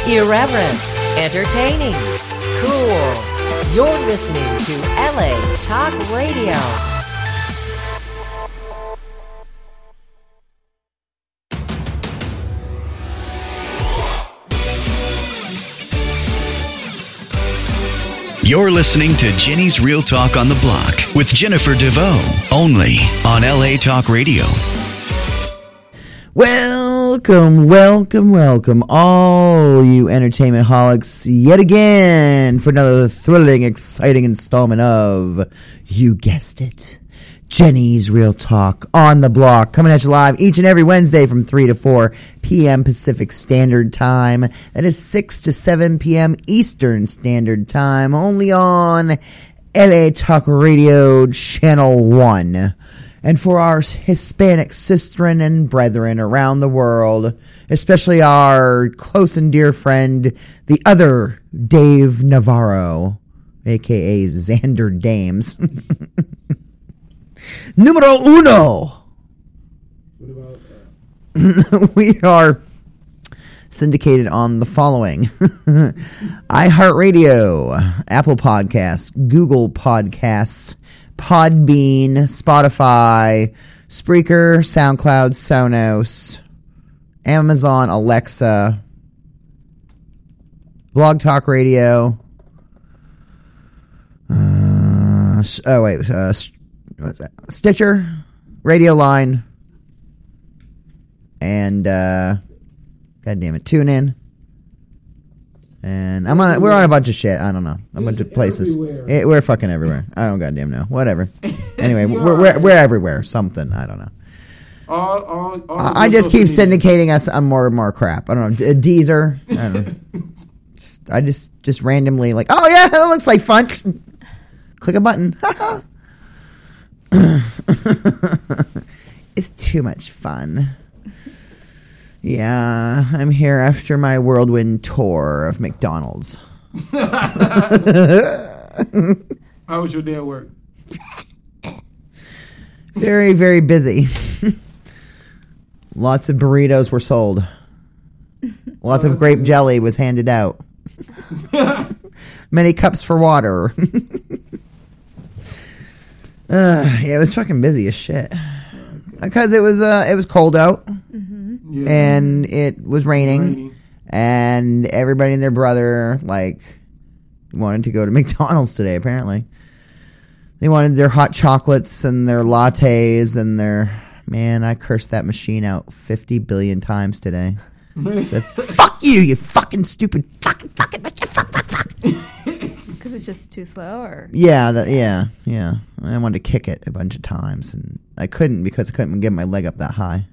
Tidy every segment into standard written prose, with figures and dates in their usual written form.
Irreverent, entertaining, cool. You're listening to LA Talk Radio. You're listening to Jenny's Real Talk on the Block with Jennifer DeVoe, only on LA Talk Radio. Welcome, all you entertainment holics, yet again for another thrilling, exciting installment of, you guessed it, Jenny's Real Talk on the Block, coming at you live each and every Wednesday from 3 to 4 p.m. Pacific Standard Time. That is 6 to 7 p.m. Eastern Standard Time, only on LA Talk Radio Channel 1. And for our Hispanic sistren and brethren around the world, especially our close and dear friend, the other Dave Navarro, a.k.a. Xander Dames. Numero uno. What about that? We are syndicated on the following: iHeartRadio, Apple Podcasts, Google Podcasts, Podbean, Spotify, Spreaker, SoundCloud, Sonos, Amazon Alexa, Blog Talk Radio. What's that? Stitcher, Radio Line, and God damn it, TuneIn. And we're on a bunch of shit. I don't know, a bunch of places. We're fucking everywhere. I don't goddamn know. Whatever. Anyway, we're everywhere. Something, I don't know. I just keep syndicating us on more and more crap. I don't know. Deezer. I don't know. I just randomly like, oh yeah, that looks like fun. Click a button. It's too much fun. Yeah, I'm here after my whirlwind tour of McDonald's. How was your day at work? Very, very busy. Lots of burritos were sold. Lots of grape jelly was handed out. Many cups for water. Yeah, it was fucking busy as shit. Because it was cold out. Yeah. And it was raining. And everybody and their brother wanted to go to McDonald's today. Apparently, they wanted their hot chocolates and their lattes and their I cursed that machine out 50 billion times today. I said, "Fuck you, you fucking stupid fucking machine, fuck." Because it's just too slow, or yeah. I wanted to kick it a bunch of times, and I couldn't because I couldn't get my leg up that high.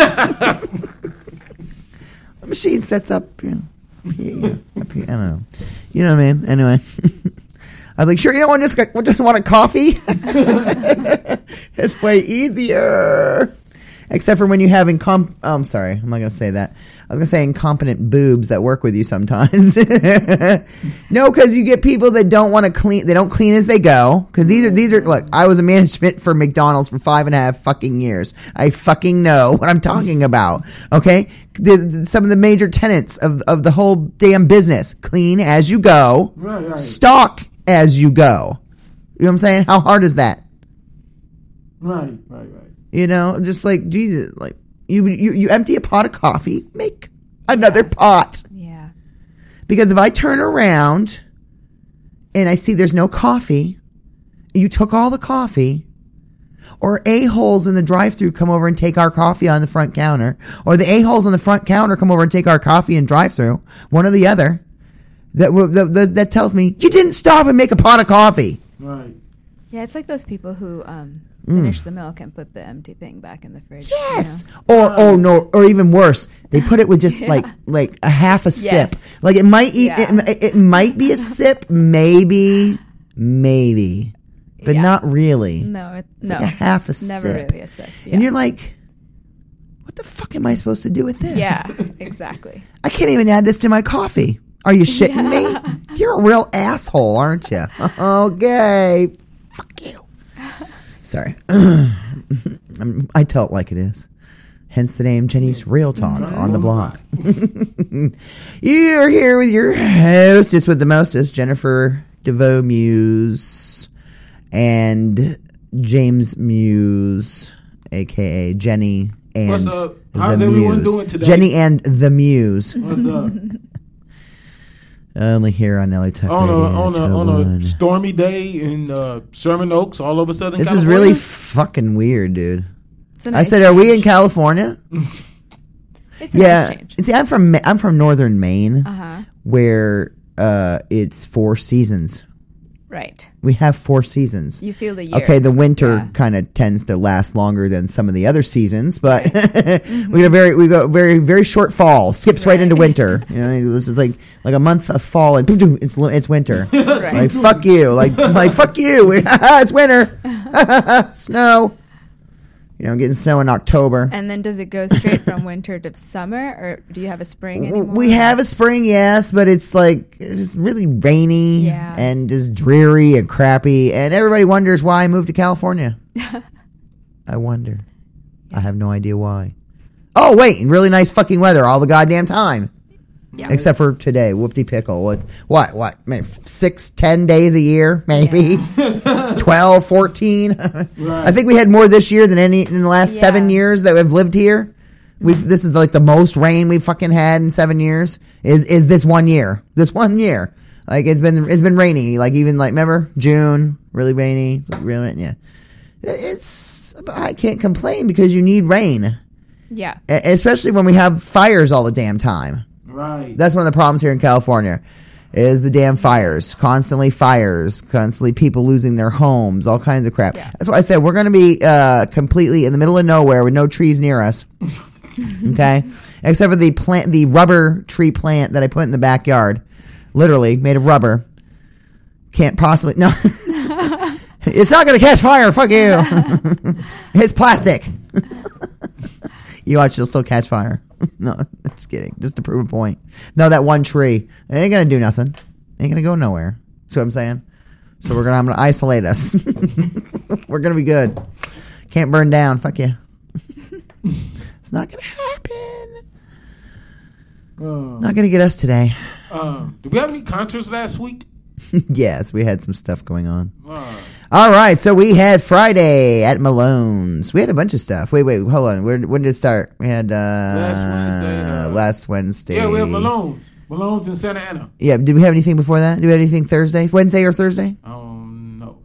The machine sets up, up here, up here. I don't know. You know what I mean? Anyway, I was like, sure, you don't want just want a coffee? It's way easier. Except for when you have I'm sorry, I'm not going to say that. I was going to say incompetent boobs that work with you sometimes. No, because you get people that don't want to clean. They don't clean as they go. Because these are. Look, I was a management for McDonald's for 5.5 fucking years. I fucking know what I'm talking about. Okay, some of the major tenets of the whole damn business: clean as you go, right. Stock as you go. You know what I'm saying? How hard is that? Right. You know, just like Jesus, like you empty a pot of coffee, make another pot. Yeah. Because if I turn around and I see there's no coffee, you took all the coffee, or a-holes in the drive-thru come over and take our coffee on the front counter, or the a-holes on the front counter come over and take our coffee and drive-thru, one or the other, that tells me you didn't stop and make a pot of coffee. Right. Yeah, it's like those people who finish the milk and put the empty thing back in the fridge. Yes. You know? Or even worse, they put it with just like a half a sip. Like it might it might be a sip, maybe, but not really. No, it's like a half a sip. Never really a sip. Yeah. And you're like, what the fuck am I supposed to do with this? Yeah, exactly. I can't even add this to my coffee. Are you shitting me? You're a real asshole, aren't you? Okay. Fuck you. Sorry. I tell it like it is. Hence the name Jenny's Real Talk on the Block. You're here with your hostess with the mostest, Jennifer DeVoe Muse, and James Muse, a.k.a. Jenny and What's up? the How's everyone Muse. doing today? Jenny and the Muse. What's up? Only here on LA Talk on Radio. on a 101. stormy day in Sherman Oaks, all over Southern This California. is really fucking weird, dude. It's a I nice said, "Are we change. in California?" It's a Yeah. nice change. See, I'm from northern Maine, Uh-huh. where it's 4 seasons. Right. We have 4 seasons. You feel the year. Okay, the winter Yeah. kind of tends to last longer than some of the other seasons, but we go very short fall, skips right into winter. You know, this is like a month of fall and boom, it's winter. Right. Like fuck you, like fuck you. It's winter. Snow. You know, getting snow in October. And then does it go straight from winter to summer, or do you have a spring anymore? We have a spring, yes, but it's just really rainy Yeah. and just dreary and crappy, and everybody wonders why I moved to California. I wonder. I have no idea why. Oh, wait, really nice fucking weather all the goddamn time. Yeah. Except for today, whoopty pickle. What? Maybe 6-10 days a year, maybe 12, 14. I think we had more this year than any in the last 7 years that we've lived here. This is like the most rain we've fucking had in 7 years. Is this 1 year? This 1 year, like it's been rainy. Like even like remember June, really rainy. It's like really yeah. I can't complain because you need rain, Yeah. especially when we have fires all the damn time. right. That's one of the problems here in California is the damn fires, constantly people losing their homes, all kinds of crap. Yeah. That's why I said we're going to be completely in the middle of nowhere with no trees near us. Okay? Except for the rubber tree plant that I put in the backyard. Literally made of rubber. Can't possibly, no. It's not going to catch fire. Fuck you. It's plastic. You watch, it'll still catch fire. No, just kidding. Just to prove a point. No, that one tree. It ain't going to do nothing. Ain't going to go nowhere. See what I'm saying? So I'm going to isolate us. We're going to be good. Can't burn down. Fuck you. It's not going to happen. Not going to get us today. Did we have any concerts last week? Yes, we had some stuff going on. All right, so we had Friday at Malone's. We had a bunch of stuff. Wait, hold on. When did it start? We had last Wednesday. Yeah, we have Malone's in Santa Ana. Yeah, did we have anything before that? Did we have anything Thursday? Wednesday or Thursday? No.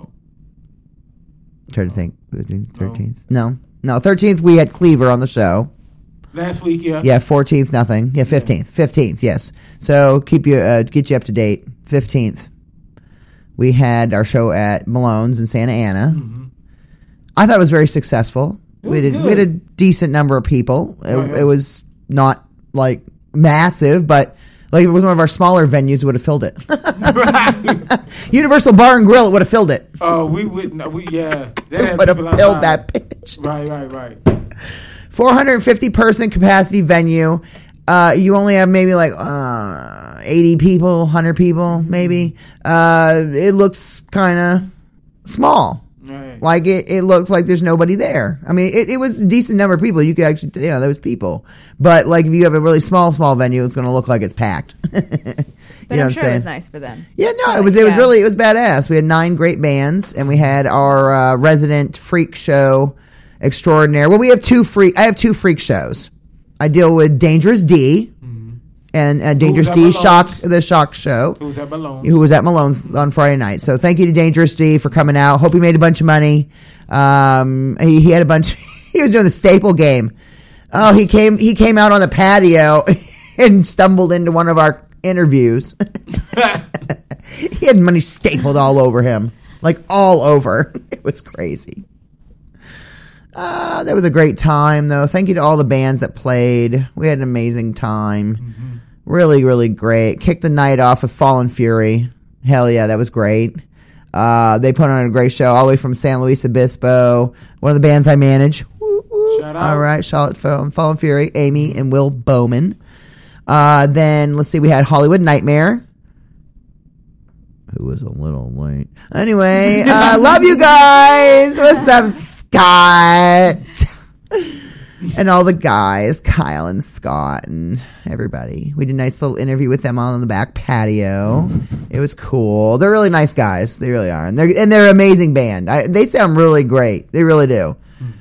Trying to think. 13th? No, 13th we had Cleaver on the show. Last week, yeah. Yeah, 14th, nothing. Yeah, 15th. 15th, yes. So get you up to date. 15th. We had our show at Malone's in Santa Ana. Mm-hmm. I thought it was very successful. We had a decent number of people. It was not like massive, but like if it was one of our smaller venues, it would have filled it. Universal Bar and Grill, it would have filled it. Oh, we would yeah. It would have filled that bitch. Right. 450 person capacity venue. You only have maybe like 80 people, 100 people, maybe. It looks kind of small. Right. Like it looks like there's nobody there. I mean, it was a decent number of people. You could actually, there was people. But like if you have a really small venue, it's going to look like it's packed. But I'm sure it was nice for them. Yeah, no, it was badass. We had 9 great bands, and we had our resident freak show extraordinaire. Well, I have 2 freak shows. I deal with Dangerous D and Dangerous D Shock Show. Who was at Malone's on Friday night. So thank you to Dangerous D for coming out. Hope he made a bunch of money. He had a bunch. He was doing the staple game. Oh, he came out on the patio and stumbled into one of our interviews. He had money stapled all over him, like all over. It was crazy. That was a great time, though. Thank you to all the bands that played. We had an amazing time. Mm-hmm. Really, really great. Kicked the night off with Fallen Fury. Hell yeah, that was great. They put on a great show all the way from San Luis Obispo. One of the bands I manage. Shout out. All right, Charlotte Fallen Fury, Amy and Will Bowman. Then, let's see, we had Hollywood Nightmare, who was a little late. Anyway, love you guys. What's up, Scott? and all the guys, Kyle and Scott and everybody. We did a nice little interview with them on the back patio. It was cool. They're really nice guys. They really are, and they're an amazing band. They sound really great. They really do.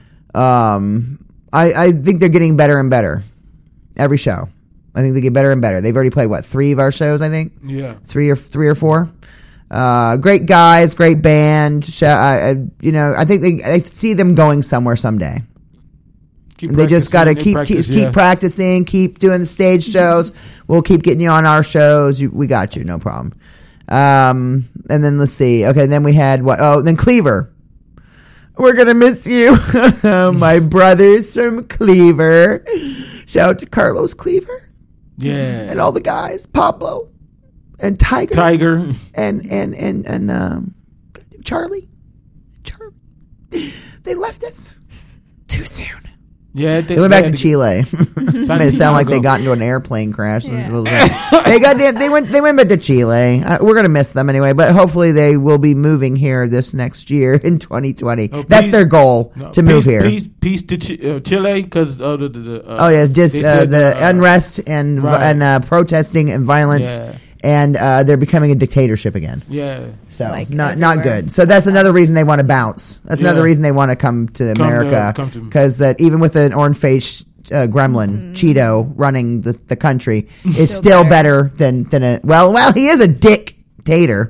I think they're getting better and better every show. I think they get better and better. They've already played 3 of our shows, I think. Yeah, three or 4. Great guys, great band. I think I see them going somewhere someday. They just got to keep practicing, keep doing the stage shows. We'll keep getting you on our shows. We got you, no problem. And then let's see. Okay, then we had what? Oh, then Cleaver. We're gonna miss you, my brothers from Cleaver. Shout out to Carlos Cleaver. Yeah, and all the guys, Pablo and Tiger, and Charlie. They left us too soon. Yeah, they went back to Chile. Made it sound like they got into an airplane crash. Yeah. They went back to Chile. We're gonna miss them anyway, but hopefully they will be moving here this next year in 2020. That's their goal to move here. Peace to Chile because the unrest and protesting and violence. Yeah. And they're becoming a dictatorship again. Yeah. So not good. So that's another reason they want to bounce. That's another reason they want to come to America. Because even with an orange-faced gremlin, Cheeto, running the country, is still better than a... Well, he is a dictator.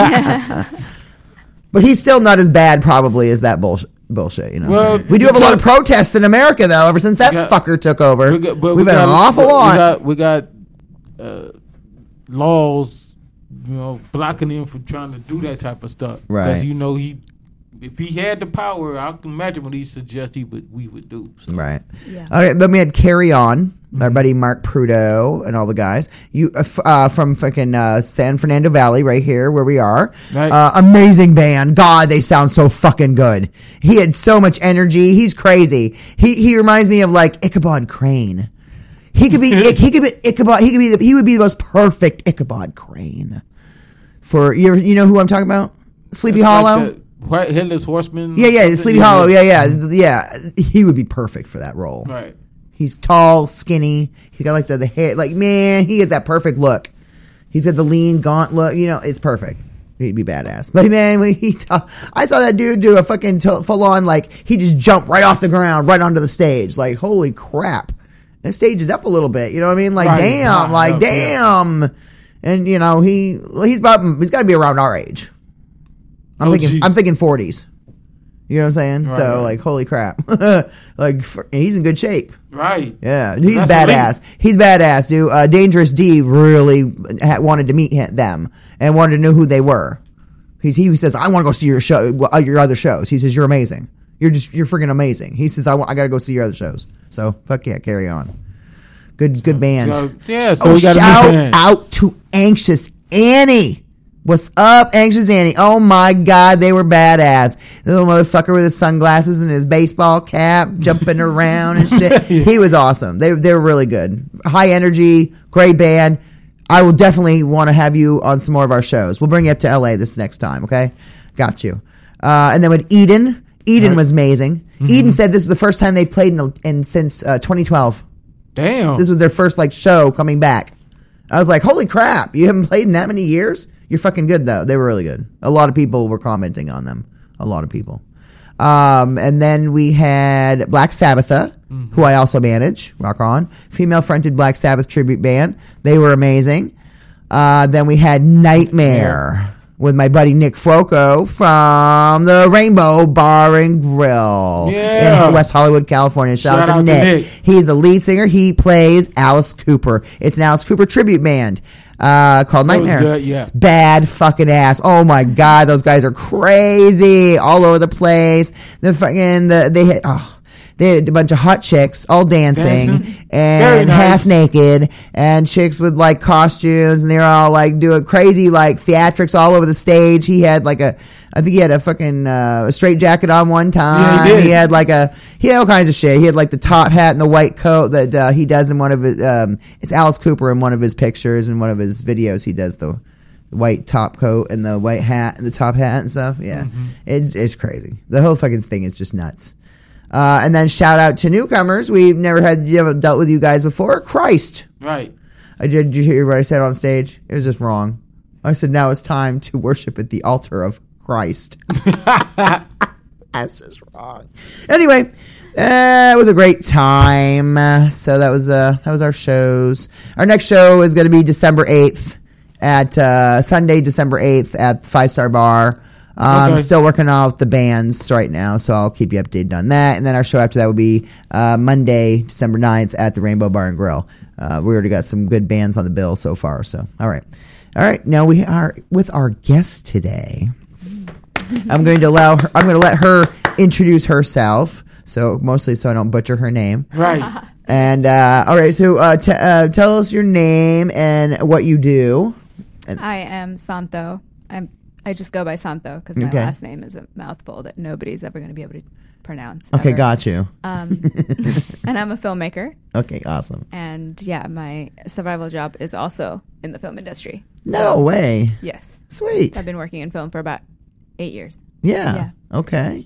But he's still not as bad, probably, as that bullshit. You know, well, we do have a lot of protests in America, though. Ever since that fucker took over, we've had an awful lot. We got laws, blocking him from trying to do that type of stuff. Right. Because if he had the power, I can imagine what he suggests we would do. So. Right. Yeah. All right. Then we had Carry On, our buddy Mark Prudo and all the guys. From fucking San Fernando Valley, right here where we are. Right. Amazing band. God, they sound so fucking good. He had so much energy. He's crazy. He reminds me of like Ichabod Crane. He would be the most perfect Ichabod Crane. For you know who I'm talking about? Sleepy Hollow? Like Headless Horseman? Yeah, Sleepy Hollow. Yeah. He would be perfect for that role. Right. He's tall, skinny. He's got like the hair. Like, man, he has that perfect look. He's got the lean, gaunt look. It's perfect. He'd be badass. But man, I saw that dude do a fucking full on, like, he just jumped right off the ground, right onto the stage. Like, holy crap. That stage is up a little bit, you know what I mean? Like, damn. And he's got to be around our age. I'm thinking 40s. You know what I'm saying? Right, so like, holy crap. Like, he's in good shape. Right. Yeah. He's badass. He's badass, dude. Dangerous D really wanted to meet them and wanted to know who they were. He says, I want to go see your show, your other shows. He says, you're amazing. You're freaking amazing. He says, I got to go see your other shows. So fuck yeah, Carry On. Good band. So we got shout out to Anxious Annie. What's up, Anxious Annie? Oh my God, they were badass. The little motherfucker with his sunglasses and his baseball cap, jumping around and shit. He was awesome. They were really good. High energy, great band. I will definitely want to have you on some more of our shows. We'll bring you up to LA this next time. Okay, got you. And then with Eden. Eden was amazing. Mm-hmm. Eden said this is the first time they've played since 2012. Damn. This was their first show coming back. I was like, holy crap, you haven't played in that many years? You're fucking good, though. They were really good. A lot of people were commenting on them. A lot of people. And then we had Black Sabbatha, who I also manage. Rock on. Female-fronted Black Sabbath tribute band. They were amazing. Then we had Nightmare with my buddy Nick Froco from the Rainbow Bar and Grill in West Hollywood, California. Shout out to Nick. He's the lead singer. He plays Alice Cooper. It's an Alice Cooper tribute band called Nightmare. Good, yeah. It's bad fucking ass. Oh my God, those guys are crazy all over the place. They had a bunch of hot chicks all dancing and half naked, and chicks with like costumes, and they were all like doing crazy like theatrics all over the stage. He had I think he had a fucking straight jacket on one time. Yeah, he had he had all kinds of shit. He had like the top hat and the white coat that he does in one of his. It's Alice Cooper in one of his pictures, in one of his videos. He does the white top coat and the white hat and the top hat and stuff. Yeah, it's crazy. The whole fucking thing is just nuts. And then shout out to newcomers. We've never dealt with you guys before. Christ. Right. Did you hear what I said on stage? It was just wrong. I said, now it's time to worship at the altar of Christ. That's just wrong. Anyway, it was a great time. So that was our shows. Our next show is going to be December 8th at Sunday, December 8th at 5 Star Bar. I'm still working out the bands right now, so I'll keep you updated on that. And then our show after that will be Monday, December 9th at the Rainbow Bar and Grill. We already got some good bands on the bill so far. So, all right. Now we are with our guest today. I'm going to let her introduce herself. So mostly so I don't butcher her name. Right. And all right. So tell us your name and what you do. I am Santo. I just go by Santo because my last name is a mouthful that nobody's ever going to be able to pronounce. Okay, ever. got you. And I'm a filmmaker. Okay, awesome. And yeah, my survival job is also in the film industry. No way. Yes. Sweet. I've been working in film for about 8 years. Yeah. Okay.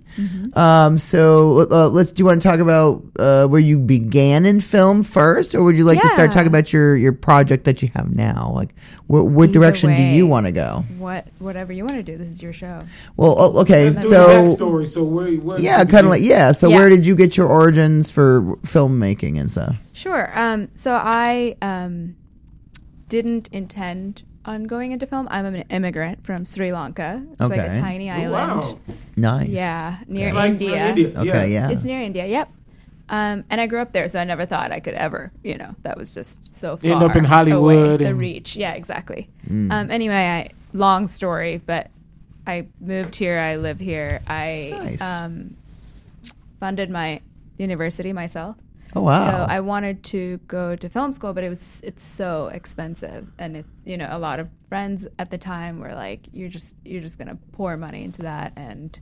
So do you want to talk about where you began in film first, or would you like to start talking about your project that you have now? Like, what direction do you want to go? Whatever you want to do. This is your show. Well, okay. Let's do So the backstory. So So where did you get your origins for filmmaking and stuff? Sure. So I didn't intend on going into film. I'm an immigrant from Sri Lanka. It's like a tiny island. Wow. Nice. Yeah, near It's like India. Okay. Yeah. It's near India. Yep. And I grew up there, so I never thought I could ever, that was just so far End up in Hollywood away, the and- reach. Yeah, exactly. Anyway, long story, but I moved here. I live here. I funded my university myself. Oh wow. So I wanted to go to film school, but it's so expensive, and it's a lot of friends at the time were like, you're just gonna pour money into that, and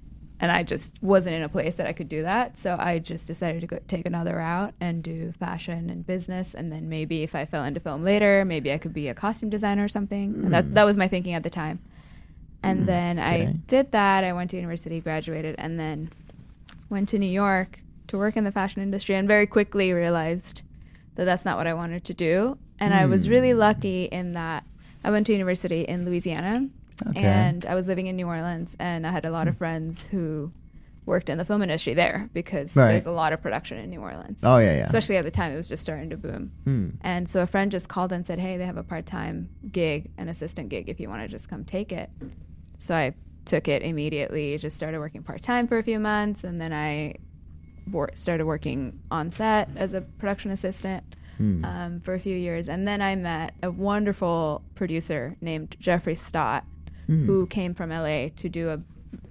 I just wasn't in a place that I could do that. So I just decided to go take another route and do fashion and business, and then maybe if I fell into film later, maybe I could be a costume designer or something. And that was my thinking at the time. And then I did that. I went to university, graduated, and then went to New York to work in the fashion industry, and very quickly realized that that's not what I wanted to do. And I was really lucky in that I went to university in Louisiana, and I was living in New Orleans, and I had a lot of friends who worked in the film industry there because there's a lot of production in New Orleans. Oh, yeah. Especially at the time, it was just starting to boom. And so a friend just called and said, hey, they have a part-time gig, an assistant gig, if you want to just come take it. So I took it immediately, just started working part-time for a few months, and then I started working on set as a production assistant for a few years. And then I met a wonderful producer named Jeffrey Stott, who came from LA to do a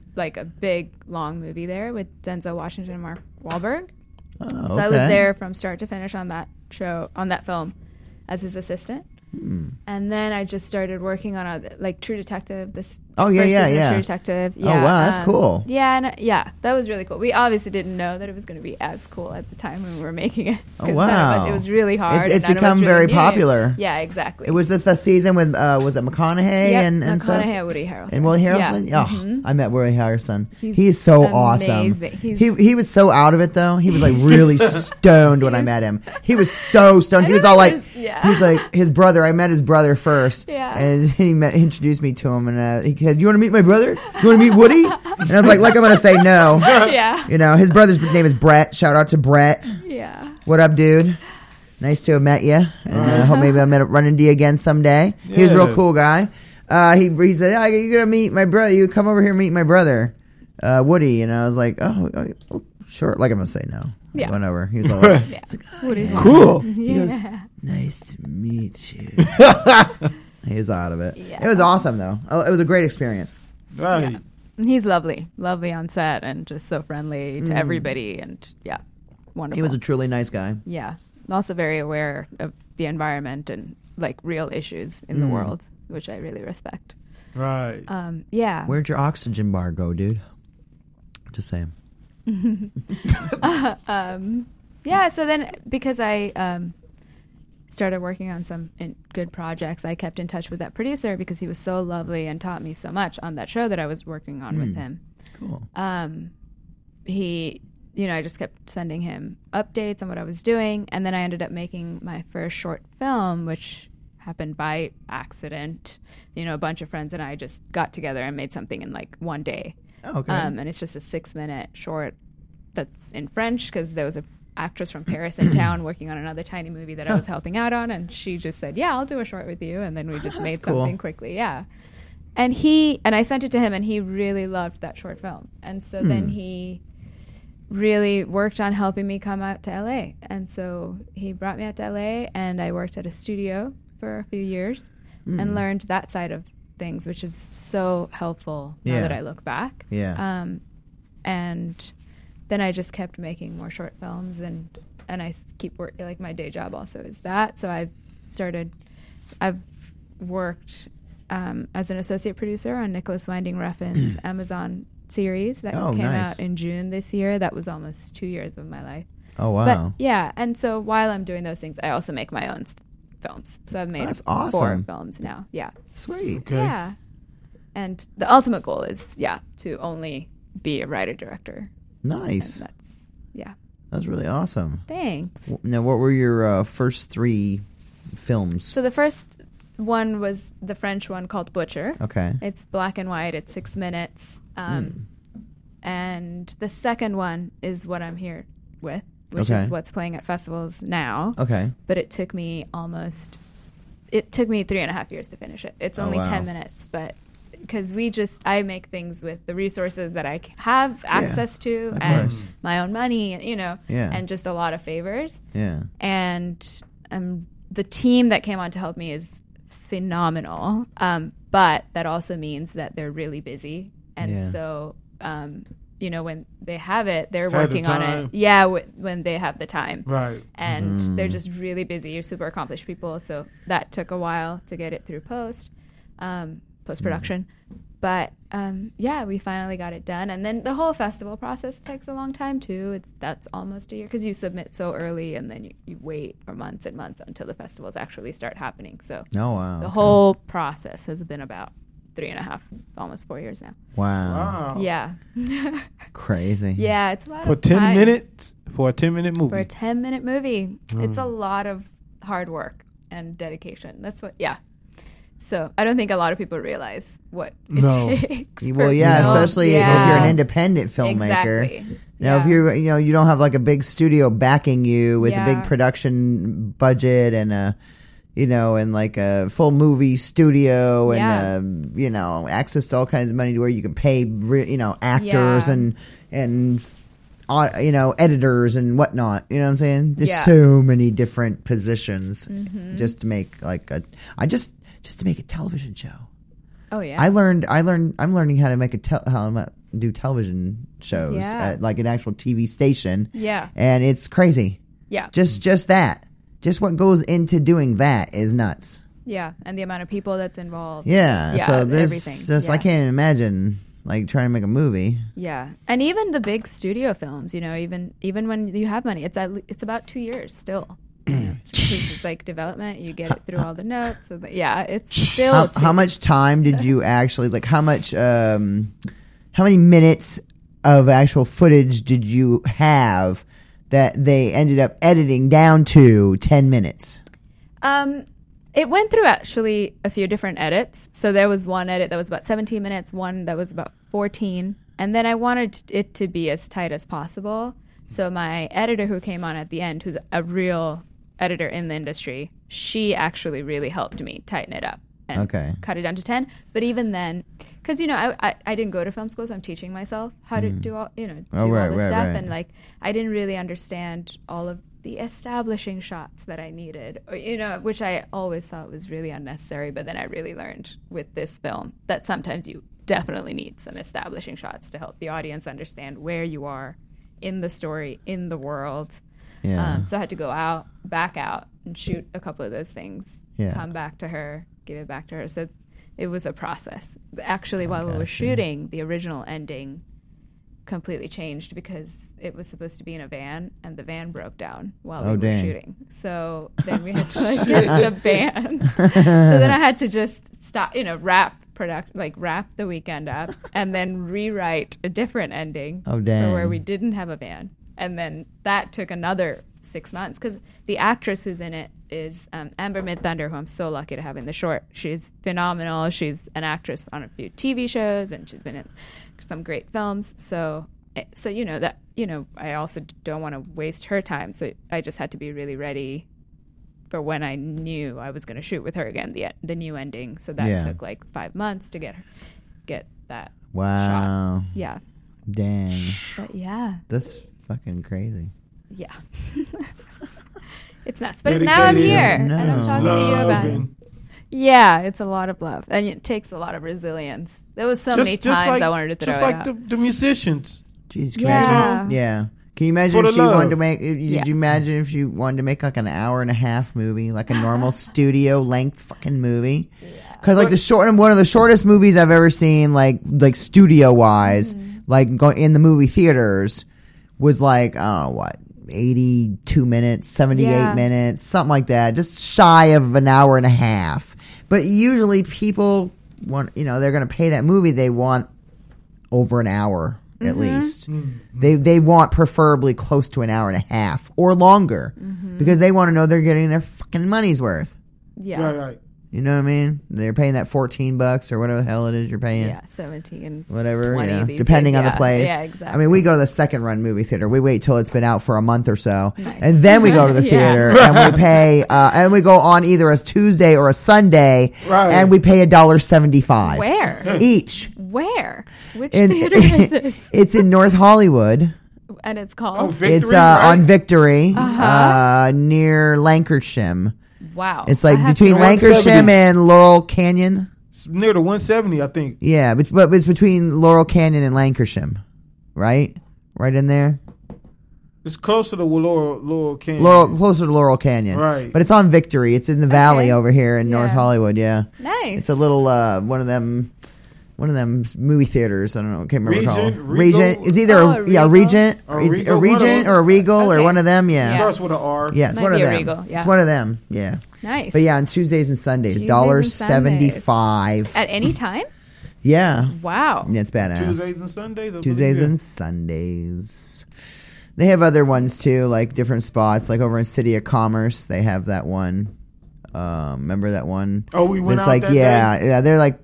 big, long movie there with Denzel Washington and Mark Wahlberg. So I was there from start to finish on that film as his assistant. And then I just started working on True Detective. True Detective. Yeah. Oh wow, that's cool. Yeah, that was really cool. We obviously didn't know that it was going to be as cool at the time when we were making it. Oh wow, it was really hard. It's become very popular. Yeah, exactly. It was this the season with was it McConaughey and stuff? McConaughey and Woody Harrelson. And Woody Harrelson? Yeah. Oh, I met Woody Harrelson. He's so awesome. Amazing. He was so out of it though. He was like really stoned when I met him. He was so stoned. He was all like, he's like his brother. I met his brother first. Yeah. And he introduced me to him, and he said, "You want to meet my brother? You want to meet Woody?" And I was like I'm going to say no. Yeah. His brother's name is Brett. Shout out to Brett. Yeah. What up, dude? Nice to have met you, and hope maybe I'll run into you again someday. Yeah. He was a real cool guy. He said, "You're gonna meet my brother. You come over here and meet my brother, Woody." And I was like, "Oh, sure." Like I'm gonna say no. Yeah. I went over. He was all like, Woody's cool. He goes, "Nice to meet you." He was out of it. Yeah. It was awesome though. It was a great experience. Right. Yeah. He's lovely on set, and just so friendly to everybody, and wonderful. He was a truly nice guy. Yeah, also very aware of the environment and real issues in the world, which I really respect. Right. Yeah. Where'd your oxygen bar go, dude? Just saying. Yeah. So then, because I started working on some good projects, I kept in touch with that producer because he was so lovely and taught me so much on that show that I was working on with him. Cool. He I just kept sending him updates on what I was doing. And then I ended up making my first short film, which happened by accident. A bunch of friends and I just got together and made something in like one day. Oh, okay. And it's just a 6-minute short that's in French because there was a actress from Paris in town working on another tiny movie that I was helping out on, and she just said, "Yeah, I'll do a short with you," and then we just made cool. something quickly. Yeah, and I sent it to him, and he really loved that short film, and so then he really worked on helping me come out to LA, and so he brought me out to LA, and I worked at a studio for a few years and learned that side of things, which is so helpful now that I look back. Yeah. And then I just kept making more short films, and I keep working. Like my day job also is that. So I've worked as an associate producer on Nicholas Winding Refn's Amazon series that came out in June this year. That was almost 2 years of my life. Oh, wow. But yeah, and so while I'm doing those things, I also make my own films. So I've made That's 4 awesome. films now. Yeah. Sweet. Okay. Yeah. And the ultimate goal is, to only be a writer-director. Nice. And That's really awesome. thanks. Now, what were your first 3 films? So the first one was the French one called Butcher. Okay. It's black and white. It's 6 minutes. And the second one is what I'm here with, which Okay. is what's playing at festivals now. Okay. But it took me 3.5 years to finish it. It's only wow. 10 minutes, but because I make things with the resources that I have access to of and course. my own money, and just a lot of favors. Yeah. And the team that came on to help me is phenomenal. But that also means that they're really busy. And so, when they have it, they're Have the working on time. it. Yeah, when they have the time. Right. And they're just really busy. You're super accomplished people. So that took a while to get it through post-production. But we finally got it done. And then the whole festival process takes a long time too. That's almost a year because you submit so early and then you wait for months and months until the festivals actually start happening. So Oh, wow. the whole process has been about 3.5, almost 4 years now. Wow. Wow. Yeah. Crazy. Yeah, it's a lot For of 10 time. minutes? For a 10-minute movie? For a 10-minute movie. It's a lot of hard work and dedication. That's what, So I don't think a lot of people realize what it No. takes. Well, for yeah, film. especially if you're an independent filmmaker. Exactly. Now, if you're, you don't have like a big studio backing you with a big production budget and and like a full movie studio and access to all kinds of money to where you can pay actors and editors and whatnot. You know what I'm saying? There's so many different positions just to make like just to make a television show. Oh yeah. I'm learning how to make do television shows at like an actual TV station. Yeah. And it's crazy. Yeah. Just that. Just what goes into doing that is nuts. Yeah. And the amount of people that's involved. Yeah. Yeah, So this everything. just I can't imagine like trying to make a movie. Yeah. And even the big studio films, even when you have money, it's about 2 years still. It's like development. You get it through all the notes. So it's still How much time did you actually like? How many minutes of actual footage did you have that they ended up editing down to 10 minutes? It went through actually a few different edits. So there was one edit that was about 17 minutes, one that was about 14, and then I wanted it to be as tight as possible. So my editor who came on at the end, who's a real editor in the industry, she actually really helped me tighten it up and cut it down to 10. But even then, because I didn't go to film school, so I'm teaching myself how to do all all this stuff, and like I didn't really understand all of the establishing shots that I needed, which I always thought was really unnecessary. But then I really learned with this film that sometimes you definitely need some establishing shots to help the audience understand where you are in the story, in the world. Yeah. So I had to go back out and shoot a couple of those things, come back to her, give it back to her. So it was a process. Actually, while we were shooting, the original ending completely changed because it was supposed to be in a van, and the van broke down while we were shooting. So then we had to get the van. So then I had to just stop, wrap the weekend up, and then rewrite a different ending for where we didn't have a van. And then that took another 6 months because the actress who's in it is Amber Midthunder, who I'm so lucky to have in the short. She's phenomenal. She's an actress on a few TV shows, and she's been in some great films. So I also don't want to waste her time. So I just had to be really ready for when I knew I was going to shoot with her again, the new ending. So that took like 5 months to get that shot. Yeah. Dang. But yeah. That's fucking crazy. Yeah. It's nuts. But now I'm here and I'm talking to you about it. and Yeah, it's a lot of love. And it takes a lot of resilience. There was so many times like, I wanted to throw just it like out. the musicians. Jesus Yeah. Christ. Yeah. Can you imagine For if the you love. wanted to make? Did you imagine if you wanted to make like an hour and a half movie, like a normal studio length fucking movie? Because like one of the shortest movies I've ever seen, like studio wise, like going in the movie theaters, was like 82 minutes, 78 minutes, something like that, just shy of an hour and a half. But usually people want, they're going to pay that movie. They want over an hour. At least they want preferably close to an hour and a half or longer because they want to know they're getting their fucking money's worth. Yeah. Right. You know what I mean? They're paying that $14 or whatever the hell it is you're paying. Yeah, 17. Whatever, 20 these depending days. on the place. Yeah, exactly. I mean, we go to the second run movie theater. We wait till it's been out for a month or so, Nice. and then we go to the Yeah. theater and we pay. And we go on either a Tuesday or a Sunday, Right. and we pay $1.75 Where? each. Where? Which And theater is this? it's in North Hollywood. And it's Oh, called? Victory, It's right? on Victory, Uh-huh. near Lancashire. Wow. It's like I have between to- Lancashire 170. and Laurel Canyon. It's near the 170, I think. Yeah, but it's between Laurel Canyon and Lancashire, right? Right in there. It's closer to Laurel Canyon. Closer to Laurel Canyon. Right. But it's on Victory. It's in the valley over here in North Yeah. Hollywood, yeah. Nice. It's a little one of them movie theaters. I don't know. I can't remember what it's called. Regal? Regent. It's either Regal. Regent, Or it's Regal, a one of Regent them. or a Regal or Okay. one of them. Yeah. Yeah. Starts with an R. Yeah, it's Might one of be a them. Regal, yeah. It's one of them. Yeah. Nice. But yeah, on Tuesdays and Sundays, Tuesdays and $1.75. At any time? Yeah. Wow. Yeah, it's badass. Tuesdays and Sundays. I Tuesdays believe, and Sundays. They have other ones too, like different spots, like over in City of Commerce. They have that one. Remember that one? Oh, we went It's out like that yeah. They're like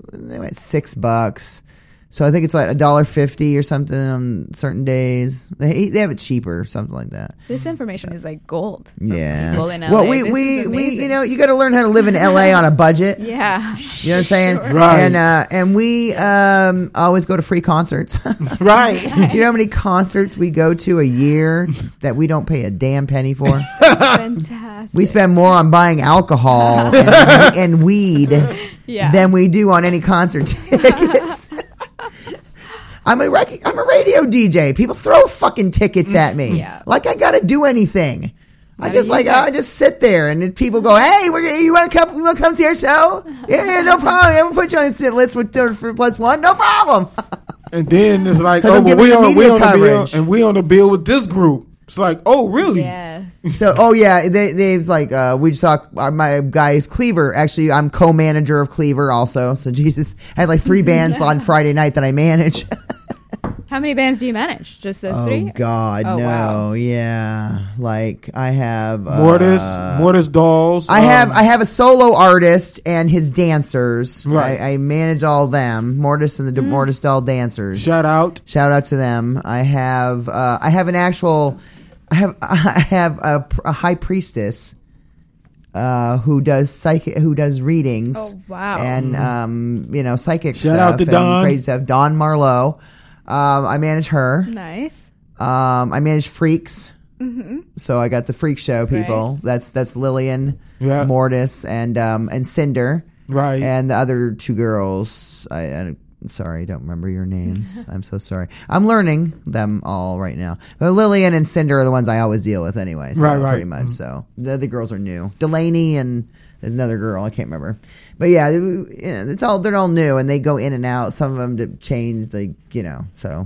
$6. So I think it's like $1.50 or something on certain days. They have it cheaper, or something like that. This information is like gold. for Yeah. people in LA. Well, This is we amazing. you got to learn how to live in LA on a budget. Yeah. You know what I'm saying? Sure. Right. And we always go to free concerts. Right. Do you know how many concerts we go to a year that we don't pay a damn penny for? Fantastic. We spend more on buying alcohol and weed Yeah. than we do on any concert tickets. I'm a radio DJ. People throw fucking tickets at me. Yeah. Like I gotta do anything. I Gotta just use it. I just sit there and then people go, "Hey, you want to come? You want to come see our show? Yeah, no problem. I'm gonna put you on the list for +1. No problem." And then it's like, 'Cause oh, I'm but giving we the on media the bill, coverage. and we on the bill with this group. It's like, oh, really? Yeah. So, they've like, we just saw my guys Cleaver. Actually, I'm co-manager of Cleaver also. So Jesus, I had like 3 bands on Friday night that I manage. How many bands do you manage? Just those Oh 3? God, Oh, no, wow. yeah. Like I have Mortis Dolls. I have a solo artist and his dancers. Right. I manage all them. Mortis and the Mortis Doll dancers. Shout out. Shout out to them. I have an actual. I have a high priestess. Who does readings? Oh, wow. And psychic Shout stuff out to and Dawn. crazy stuff. Dawn Marlowe. I manage her. Nice. I manage Freaks. So I got the Freak Show people. That's Lillian, Yeah. Mortis, and Cinder, Right. and the other 2 girls. I'm sorry, I don't remember your names. I'm so sorry. I'm learning them all right now. But Lillian and Cinder are the ones I always deal with anyway. So Right. Pretty much. So the other girls are new. Delaney and there's another girl I can't remember. But yeah, they're all new and they go in and out. Some of them to change So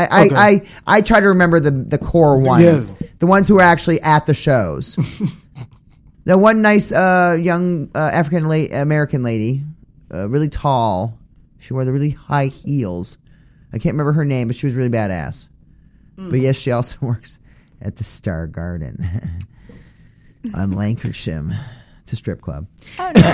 I try to remember the core ones, Yes. the ones who are actually at the shows. The one nice young African American lady, really tall. She wore the really high heels. I can't remember her name, but she was really badass. But yes, she also works at the Star Garden on Lancashire. It's a strip club. Oh no.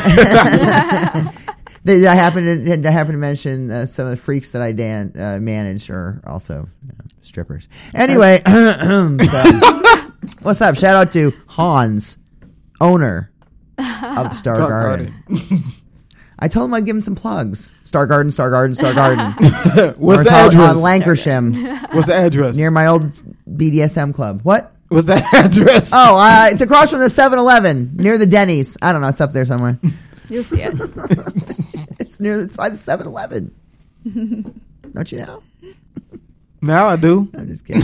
I happen to mention some of the freaks that I managed are also strippers. Anyway, so, what's up? Shout out to Hans, owner of the Star Garden. I told him I'd give him some plugs. Star Garden. What's the On address? Lancashire, What's the address? near my old BDSM club. What? What's the address? Oh, it's across from the 7-Eleven, near the Denny's. I don't know. It's up there somewhere. You'll see it. It's by the 7-Eleven. Don't you know? Now I do. I'm just kidding.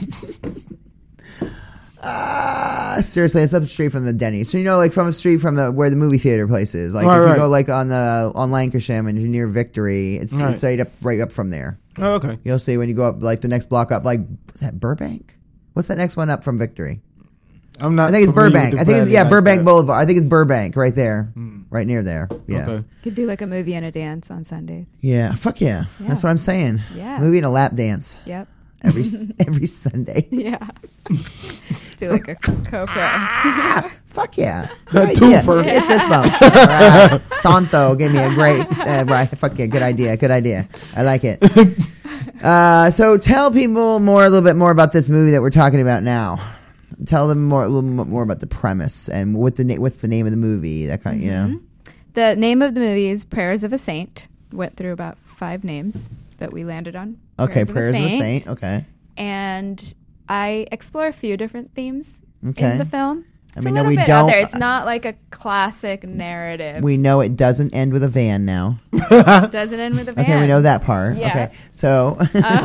Seriously, it's up the street from the Denny's. So like from the street from where the movie theater place is. Like if you go like on Lancashire and you're near Victory, it's right up from there. Oh, okay. You'll see when you go up like the next block up. Like was that Burbank? What's that next one up from Victory? I'm not. I think it's familiar Burbank. with I think it's Bradley like Burbank that. Boulevard. I think it's Burbank right there, right near there. Yeah. Okay. Could do like a movie and a dance on Sundays. Yeah, fuck yeah. Yeah. That's what I'm saying. Yeah. Movie and a lap dance Yep. every Sunday. Yeah. Do like a Coco. Fuck yeah. Good That idea. twofer. Yeah, fist bump. Right. Santo gave me a great, right, fuck yeah, good idea. I like it. So tell people a little bit more about this movie that we're talking about now. Tell them a little more about the premise and what's the name of the movie, that kind, you know. The name of the movie is Prayers of a Saint. Went through about 5 names that we landed on. Okay, Prayers of a Saint. Okay. And I explore a few different themes Okay. in the film. I It's mean, a no, little we bit don't. out there. It's not like a classic narrative. We know it doesn't end with a van now. It doesn't end with a van. Okay, we know that part. Yeah. Okay, so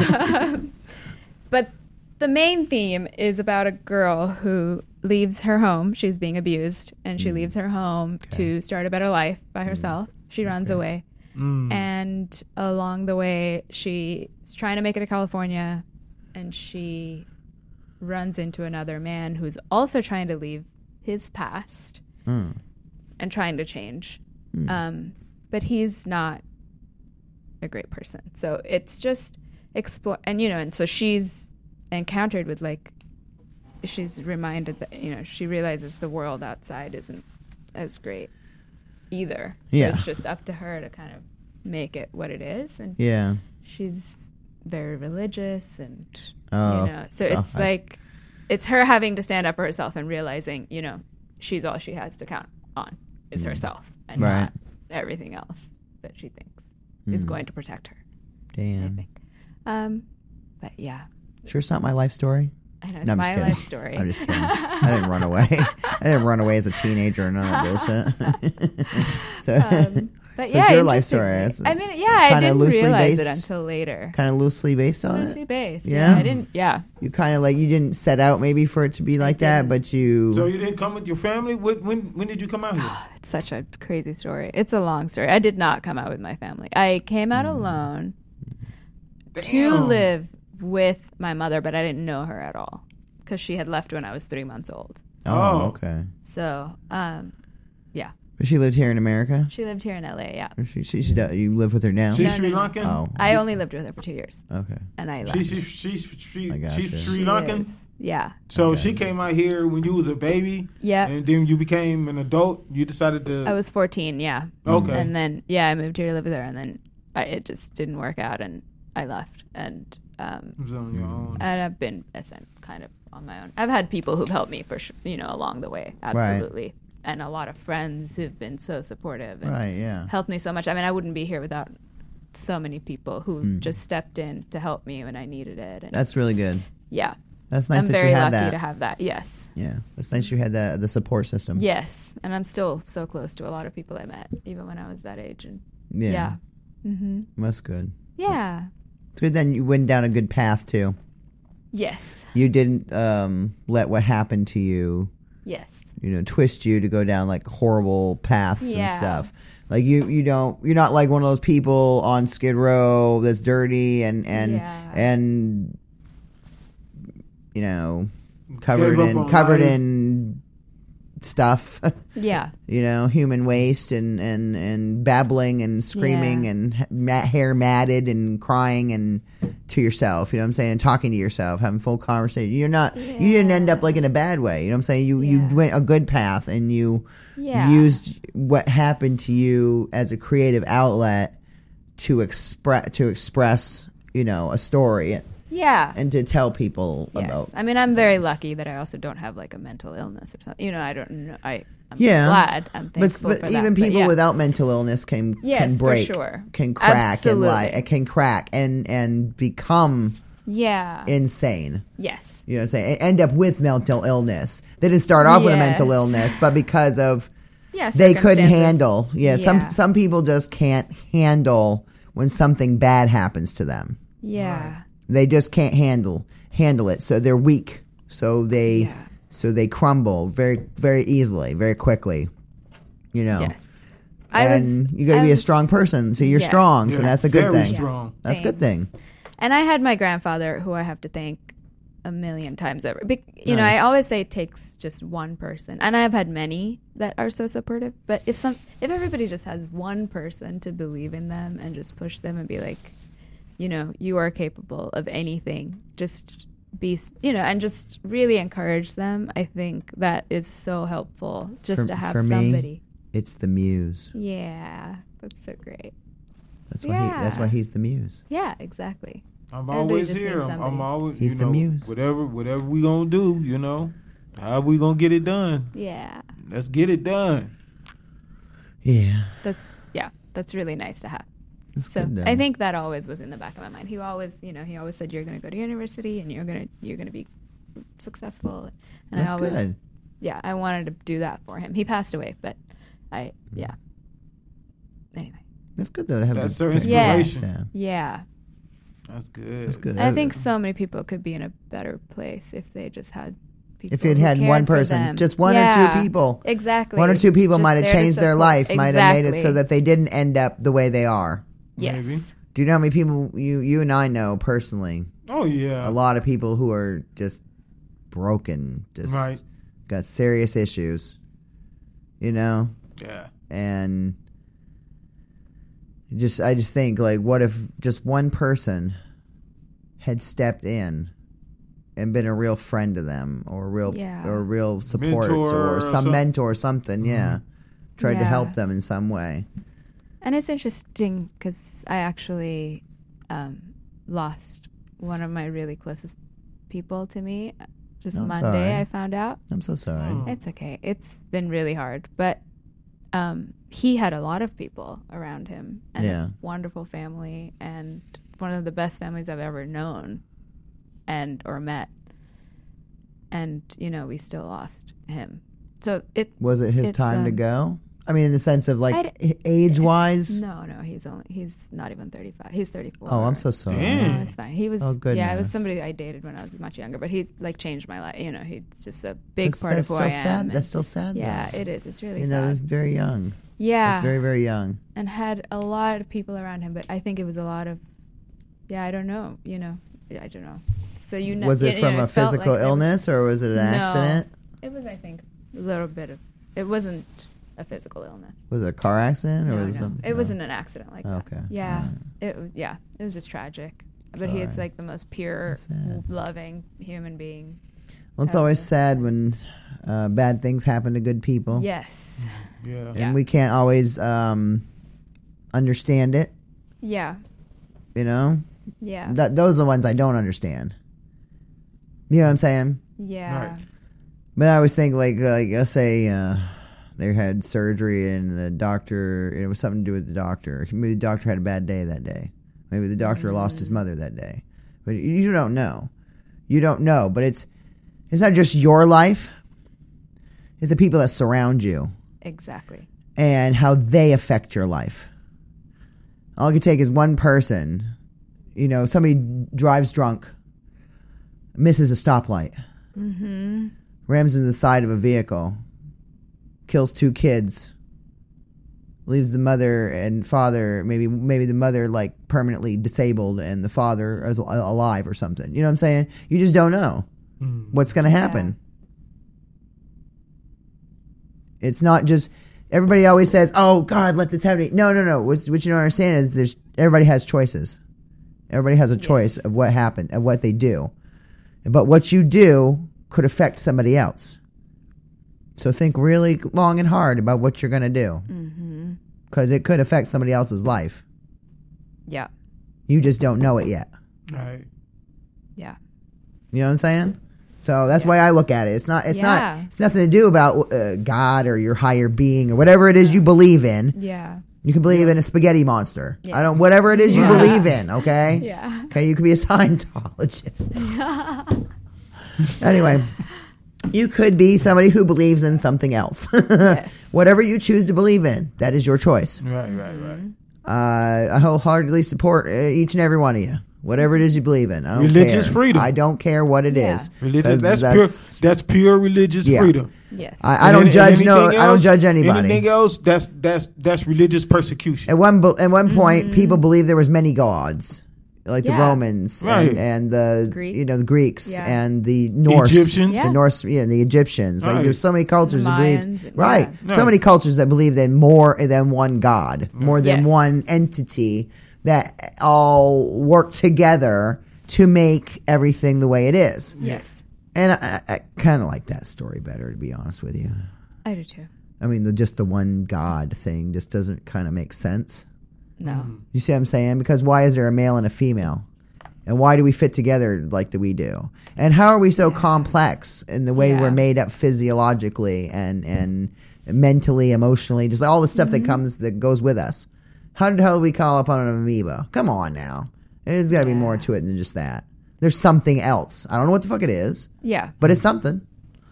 But the main theme is about a girl who leaves her home. She's being abused, and she leaves her home to start a better life by herself. She runs away. And along the way, she's trying to make it to California, and she runs into another man who's also trying to leave his past and trying to change. But he's not a great person. So it's just explore, and so she's encountered with she's reminded that she realizes the world outside isn't as great either. So Yeah. it's just up to her to kind of make it what it is. And yeah. she's very religious, and Oh. so it's it's her having to stand up for herself and realizing she's all she has to count on is herself, and Right. not everything else that she thinks is going to protect her. I Damn. think. But yeah, Sure, it's not my life story. I know it's No, I'm just my kidding. life story. I'm just kidding. I didn't run away. I didn't run away as a teenager and all that bullshit. So, But so yeah, it's your life story. interesting. It's- I mean, it's yeah, I kinda didn't loosely realize it based? until later. kind of loosely based on Loosely it. based. Yeah? I didn't. Yeah. You kind of you didn't set out maybe for it to be like that, didn't. but you. So you didn't come with your family? When did you come out here? It's such a crazy story. It's a long story. I did not come out with my family. I came out alone to Damn. live with my mother, but I didn't know her at all because she had left when I was 3 months old. Oh, Oh. okay. So, yeah, But she lived here in America. she lived here in LA. Yeah, You live with her now. She's No, Sri no, no. Lankan? Oh, I only lived with her for 2 years, okay. and I left. She's I gotcha. Sri She Lankan? is. Yeah, So Okay. she came out here when you was a baby, yeah. and then you became an adult. You decided to. I was 14. Yeah, okay. and then I moved here to live with her, and then it just didn't work out, and I left, and It was on your own. and I've been kind of on my own. I've had people who've helped me for along the way, absolutely, and a lot of friends who've been so supportive and Right. Yeah. helped me so much. I mean, I wouldn't be here without so many people who just stepped in to help me when I needed it. And That's really good. yeah, That's nice I'm that very you had lucky that. to have that. Yes, Yeah, that's nice you had the support system. yes, and I'm still so close to a lot of people I met even when I was that age. And Yeah. yeah, hmm That's good. yeah. It's good. Then you went down a good path too. Yes, You didn't let what happened to you, yes. twist you to go down like horrible paths and Yeah. stuff. Like you're not like one of those people on Skid Row that's dirty and Yeah. covered Gave up in on covered life. in stuff. Yeah. You know, human waste and babbling and screaming Yeah. and hair matted and crying and to yourself, you know what I'm saying, and talking to yourself, having full conversation. You didn't end up like in a bad way, you know what I'm saying? You went a good path and you used what happened to you as a creative outlet to express, you know, a story. Yeah. And to tell people Yes. about. I mean, I'm very lucky that I also don't have like a mental illness or something. You know, I don't know. I'm Yeah. glad. I'm thankful But for even that. people yeah. without mental illness can Yes, for break, sure. can crack Absolutely. and lie, it can crack and become Yeah. insane. Yes. You know what I'm saying? End up with mental illness. They didn't start off with a mental Yes. illness, but because of Yeah. they couldn't circumstances. handle. Yeah, Yeah. some people just can't handle when something bad happens to them. Yeah. They just can't handle it. So they're weak. So they crumble very very easily, very quickly. You know. Yes. You got to be a strong person. So you're Yes. strong. So Yeah, that's a good very thing. strong. That's a good thing. And I had my grandfather, who I have to thank a million times over. You know, I Nice. always say it takes just one person, and I've had many that are so supportive. But if everybody just has one person to believe in them and just push them and be like, you know, you are capable of anything, just be, you know, and just really encourage them. I think that is so helpful just to have for me, somebody. it's the muse. Yeah, that's so great. That's why he's the muse. Yeah, exactly. I'm Everybody always just here. needs I'm somebody. always, He's you the know, muse. whatever we gonna do, you know, how we gonna get it done? Yeah, Let's get it done. Yeah. that's really nice to have. That's So good, though. I think that always was in the back of my mind. He always said you're going to go to university and you're going to be successful. And That's I always, good. yeah, I wanted to do that for him. He passed away, but anyway. That's good though to have That's good their parents. inspiration. Yeah. That's good. That's good. I think so many people could be in a better place if they just had people. If you'd who had cared one for person, them. just one or two people. Exactly. One or two people Just might have there to changed their support. life, might have made it so Exactly. that they didn't end up the way they are. Yes. Maybe. Do you know how many people you and I know personally? Oh yeah. A lot of people who are just broken, just Right. got serious issues. You know? Yeah. And I just think, like, what if just one person had stepped in and been a real friend to them, or real support, Mentor or some mentor or something, tried to Yeah. help them in some way. And it's interesting because I actually lost one of my really closest people to me. Just I'm Monday, sorry. I found out. I'm so sorry. Oh. It's okay. It's been really hard. But he had a lot of people around him and Yeah. a wonderful family and one of the best families I've ever known or met. And, you know, we still lost him. So Was it his it's, time to go? I mean, in the sense of, like, age-wise? No, he's not even 35. He's 34. Oh, I'm so sorry. Damn. No, it's fine. He was, Oh, yeah, it goodness. was somebody I dated when I was much younger, but he's like changed my life. You know, he's just a big That's part of who I am. sad. and- That's still sad, yeah, though. it is. It's really You know, sad. very young. Yeah, It's very, very young. and had a lot of people around him, but I think it was a lot of, I don't know. You know, I don't know. So Was it from a felt physical like there was- illness, or was it an No. accident? It was, I think, a little bit of. It wasn't a physical illness. Was it a car accident, or No, was no. some- It wasn't an accident like that. Okay. Yeah. Alright. It was. Yeah. It was just tragic. But he's Sorry. like the most pure, That's sad. loving human being. Well, it's always sad when bad things happen to good people. Yes. Yeah. And we can't always understand it, Yeah. you know? Yeah. Those are the ones I don't understand. You know what I'm saying? Yeah. Right. But I always think, like let's say they had surgery and the doctor, it was something to do with the doctor. Maybe the doctor had a bad day that day. Maybe the doctor lost his mother that day. But you don't know. You don't know. But it's not just your life. It's the people that surround you Exactly. and how they affect your life. All it could take is one person. You know, somebody drives drunk, misses a stoplight, rams into the side of a vehicle, kills 2 kids, leaves the mother and father, maybe the mother like permanently disabled and the father is alive or something. You know what I'm saying? You just don't know what's going to happen. It's not just everybody always says, "Oh God, let this happen." No. What you don't understand is everybody has choices. Everybody has a choice of what happened and what they do, but what you do could affect somebody else. So think really long and hard about what you're going to do, because it could affect somebody else's life. Yeah. You just don't know it yet. Right. Yeah. You know what I'm saying? So that's why I look at it. It's nothing to do about God or your higher being or whatever it is you believe in. Yeah. You can believe in a spaghetti monster. Yeah. Whatever it is you believe in, okay? Yeah. Okay, you could be a Scientologist. Anyway, you could be somebody who believes in something else. Yes. Whatever you choose to believe in, that is your choice. Right. I wholeheartedly support each and every one of you. Whatever it is you believe in. I don't Religious care. freedom. I don't care what it is. Religious. 'Cause That's pure religious freedom. Yes. I don't judge. I don't judge anybody. Anything else? That's religious persecution. At one point, people believed there was many gods, like the Romans Right. and the Greeks. the Greeks Yeah. and the Norse, Egyptians. Yeah. the Norse, the Egyptians. Like Right. there's so many cultures The that Mayans, believed, right? yeah. So many cultures that believed in more than one god, more than Yes. one entity that all work together to make everything the way it is. Yes. And I kind of like that story better, to be honest with you. I do too. I mean, just the one God thing just doesn't kind of make sense. No. You see what I'm saying? Because why is there a male and a female? And why do we fit together like that we do? And how are we so complex in the way we're made up physiologically and mentally, emotionally, just all the stuff that goes with us? How the hell do we call upon an amoeba? Come on now. There's got to be more to it than just that. There's something else. I don't know what the fuck it is, Yeah. but it's something.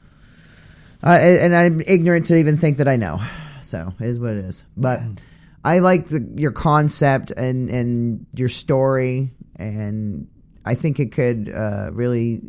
And I'm ignorant to even think that I know. So it is what it is. But I like your concept and your story, and I think it could really,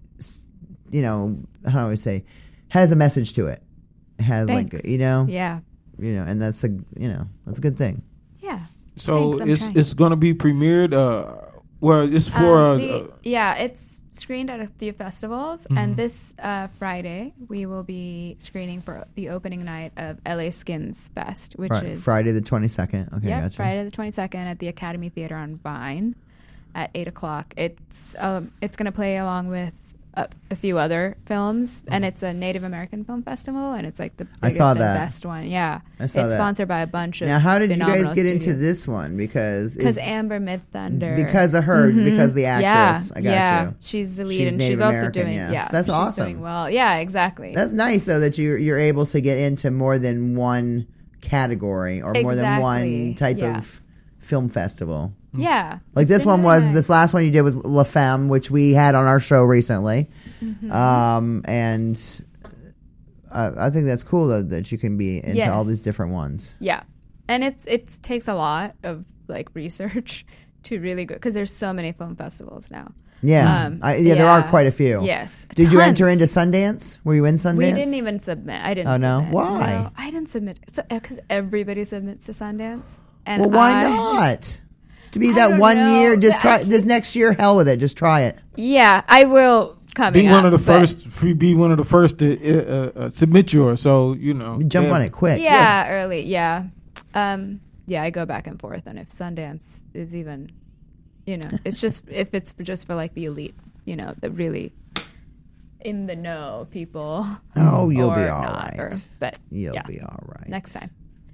how do I say, has a message to it. It has Thanks. Yeah. And that's a good thing. Yeah. So Thanks, I'm trying. it's going to be premiered. It's for. It's screened at a few festivals, and this Friday we will be screening for the opening night of LA Skins Fest, which is Friday the 22nd. Okay, yeah, gotcha. Friday the 22nd at the Academy Theater on Vine at 8:00. It's going to play along with a few other films, and it's a Native American film festival, and it's like the biggest and best one. Yeah, I saw it's that. sponsored by a bunch of. Now, how did you guys phenomenal get into studios. this one? Because Amber Midthunder. Because of her, because of the actress. I got you. She's the lead, She's and Native she's also American, doing. yeah. That's she's awesome. Doing well, yeah, exactly. That's nice though that you're able to get into more than one category or more than one type of film festival. Yeah, Like this It's been one really was nice. this last one you did was La Femme, which we had on our show recently, Mm-hmm. and I think that's cool though that you can be into all these different ones. Yeah, and it takes a lot of like research to really go because there's so many film festivals now. Yeah, there are quite a few. Yes. Did you Tons. enter into Sundance? Were you in Sundance? We didn't even submit. I didn't. Oh, no? submit. Why? No, I didn't submit because everybody submits to Sundance. And Well, why not? To be I that don't one know. year, just try this next year. Hell with it, just try it. Yeah, I will come. Be one of the first. Be one of the first to submit yours. So Jump on it quick. Yeah, early. Yeah, yeah. I go back and forth, and if Sundance is even, it's just if it's just for like the elite, the really in the know people. Oh, you'll be or all not, right. But You'll yeah, be all right. next time.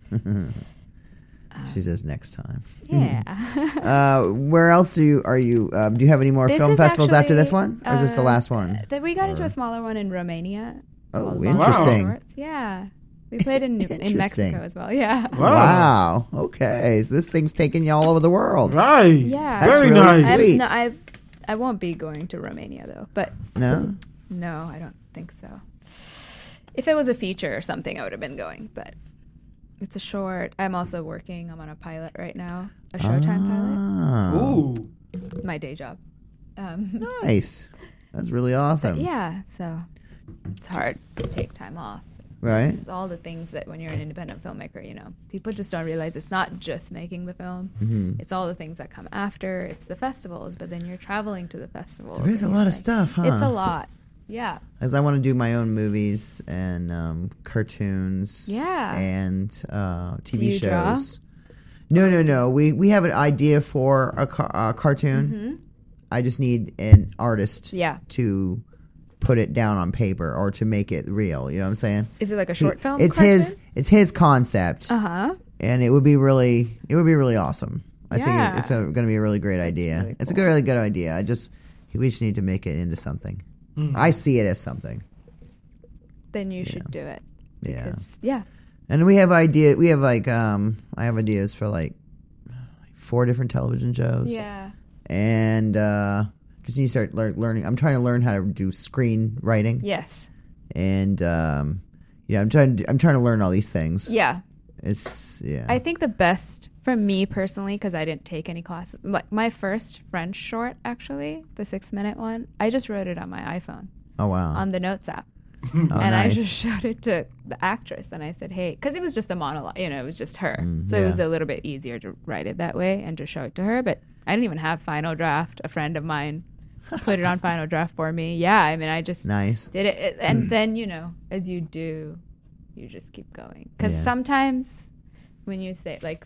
She says next time. Yeah. Where else do you have any more This film is festivals after actually, this one, or is this the last one? That we got into a smaller one in Romania. Oh, called interesting. Resorts. Yeah. We played in Interesting. Mexico as well. Yeah. Wow. Okay, so this thing's taking you all over the world. Right. Yeah. That's Very really nice. sweet. I won't be going to Romania though, but No. no, I don't think so. If it was a feature or something, I would have been going, but it's a short. I'm also working. I'm on a pilot right now, a Showtime pilot. Oh, Ooh. My day job. nice. That's really awesome. Yeah, so it's hard to take time off. Right. It's all the things that when you're an independent filmmaker, people just don't realize it's not just making the film. Mm-hmm. It's all the things that come after. It's the festivals, but then you're traveling to the festivals. There is a lot of stuff, huh? It's a lot. Yeah. Because I want to do my own movies and cartoons. Yeah. And TV you draw? shows. No. We have an idea for a cartoon. Mm-hmm. I just need an artist Yeah. to put it down on paper or to make it real. You know what I'm saying? Is it like a short film? It's cartoon? his concept. Uh-huh. And it would be really awesome. I Yeah. think it's going to be a really great idea. really It's a cool. really good idea. We just need to make it into something. I see it as something. Then you should do it. Yeah. Because, yeah. And we have like I have ideas for like 4 different television shows. Yeah. And just need to start learning. I'm trying to learn how to do screenwriting. Yes. And I'm trying to learn all these things. Yeah. Yeah. I think the best for me personally, because I didn't take any classes, like my first French short, actually, the 6-minute one, I just wrote it on my iPhone Oh wow. on the Notes app. Oh, And nice. I just showed it to the actress and I said, hey, because it was just a monologue, it was just her. So yeah. it was a little bit easier to write it that way and just show it to her. But I didn't even have Final Draft. A friend of mine put it on Final Draft for me. Yeah, I mean, I just Nice. did it. And then, as you do, you just keep going. Because Yeah. sometimes when you say, like,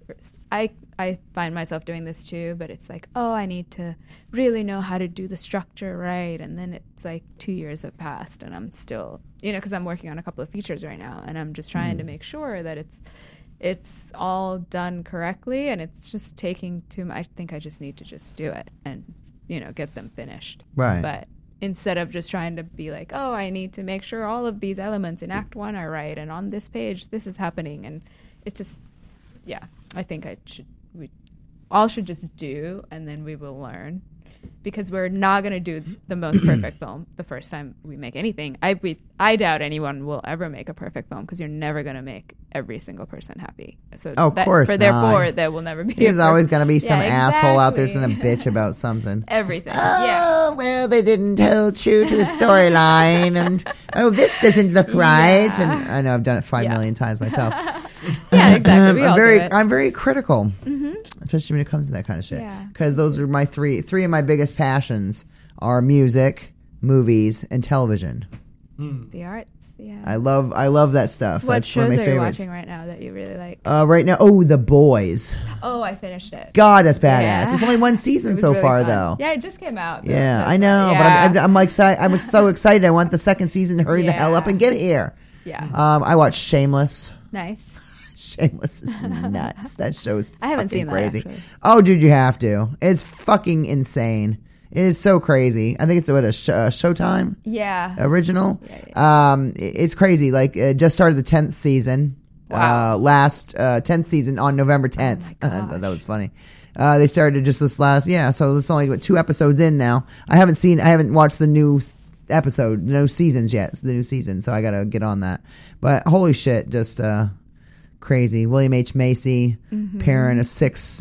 I find myself doing this too, but it's like, oh, I need to really know how to do the structure right. And then it's like 2 years have passed and I'm still, because I'm working on a couple of features right now and I'm just trying to make sure that it's all done correctly and it's just taking too much. I think I just need to just do it and, get them finished. Right. But instead of just trying to be like, oh, I need to make sure all of these elements in Act 1 are right and on this page this is happening. And it's just, yeah, I think we all should just do and then we will learn. Because we're not going to do the most perfect film the first time we make anything. I doubt anyone will ever make a perfect film because you're never going to make every single person happy. So Of course therefore, not. there will never be. There's always going to be some Yeah, asshole out there who's exactly. going to bitch about something. Everything. Oh, Yeah. well, they didn't tell true to the storyline, and this doesn't look right. Yeah. And I know I've done it 5 Yeah. million times myself. Yeah, exactly. We all do it. I'm very critical, especially when it comes to that kind of shit. Yeah. Because those are my three of my biggest passions are music, movies, and television. The arts. Yeah. I love that stuff. What That's one shows of my are you favorites. watching right now that you really like? Right now, The Boys. Oh, I finished it. God, that's badass. Yeah. It's only one It season was so really far, fun. though. Yeah, it just came out. Yeah, That's I know, yeah. but I'm like, I'm so excited. I want the second season to hurry the hell up and get here. Yeah. I watched Shameless. Nice. Shameless is nuts. That show is I haven't fucking seen that, crazy. actually. Oh, dude, you have to. It's fucking insane. It is so crazy. I think it's a Showtime Yeah. original. Yeah, It's crazy. Like, it just started the 10th season. Wow. Last 10th season on November 10th. Oh I thought that was funny. They started just this last, so it's only 2 episodes in now. I haven't watched the new episode, no seasons yet. It's the new season, so I gotta get on that. But holy shit, just crazy. William H. Macy, parent of 6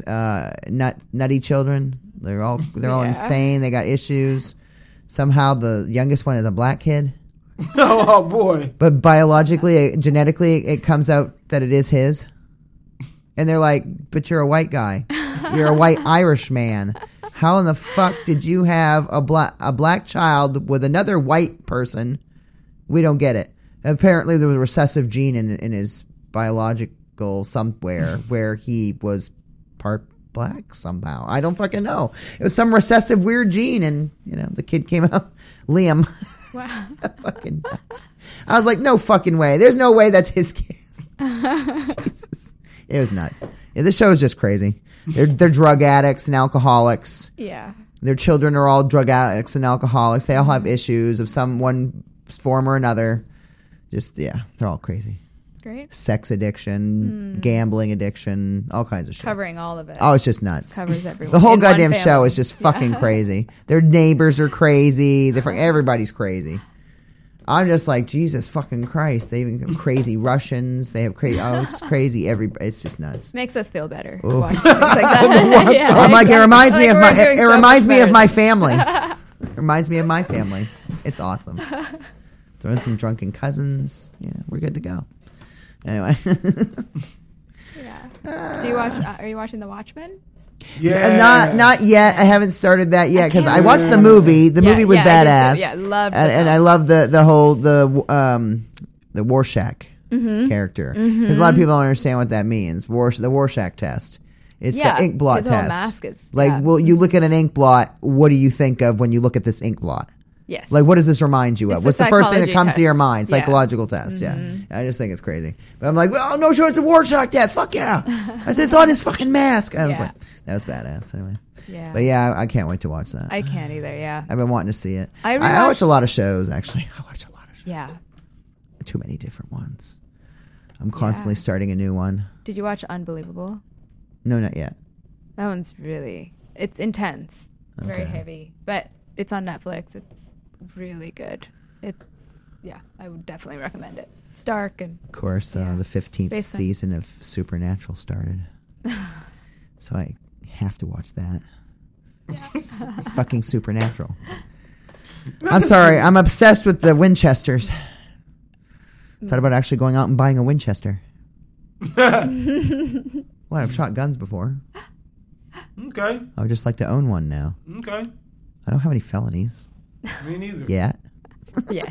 nutty children. They're all Yeah. insane. They got issues. Somehow the youngest one is a black kid. Oh boy. But biologically, genetically, it comes out that it is his. And they're like, but you're a white guy. You're a white Irish man. How in the fuck did you have a black child with another white person? We don't get it. Apparently, there was a recessive gene in his biological somewhere where he was part black somehow. I don't fucking know. It was some recessive weird gene, and the kid came out Liam. Wow. Fucking nuts. I was like, no fucking way. There's no way that's his kid. Jesus. It was nuts. Yeah, this show is just crazy. They're drug addicts and alcoholics. Yeah. Their children are all drug addicts and alcoholics. They all have issues of one form or another. Just, they're all crazy. Great. Sex addiction, gambling addiction, all kinds of shit. Covering all of it. Oh, it's just nuts. Covers everyone. The whole in one goddamn show family. is just fucking crazy. Their neighbors are crazy. Everybody's crazy. I'm just like, Jesus fucking Christ. They even have crazy Russians. They have crazy. Oh, it's crazy. It's just nuts. Makes us feel better. Oof. To watch things like that. Yeah, I'm like, it reminds me of my. we're doing It so reminds much me of better. my family. It reminds me of my family. It's awesome. Throw in some drunken cousins. We're good to go. Anyway. Yeah. Do you watch? Are you watching The Watchmen? Yeah. Not yet. I haven't started that yet because I watched the movie. The movie was badass. Yeah, loved and I love the whole the Rorschach character because a lot of people don't understand what that means. The Rorschach test. It's the ink blot his whole test. mask is, well, you look at an ink blot. What do you think of when you look at this ink blot? Yes. Like, what does this remind you of? It's What's a the first thing that psychology comes to your test. mind? Yeah. Psychological test. Yeah. I just think it's crazy. But I'm like, well, no, sure, it's a Rorschach test. Fuck yeah. I said it's on his fucking mask. I was like, that was badass. Anyway. Yeah. But yeah, I can't wait to watch that. I can't either. Yeah. I've been wanting to see it. I I watch a lot of shows, actually. I watch a lot of shows. Yeah. Too many different ones. I'm constantly starting a new one. Did you watch Unbelievable? No, not yet. That one's it's intense, very heavy, but it's on Netflix. It's really good. I would definitely recommend it. It's dark and Of course, the 15th Based on- season of Supernatural started. So I have to watch that. It's fucking Supernatural. I'm sorry. I'm obsessed with the Winchesters. Thought about actually going out and buying a Winchester. What? I've shot guns before. Okay. I would just like to own one now. Okay. I don't have any felonies Me neither. yet. yeah.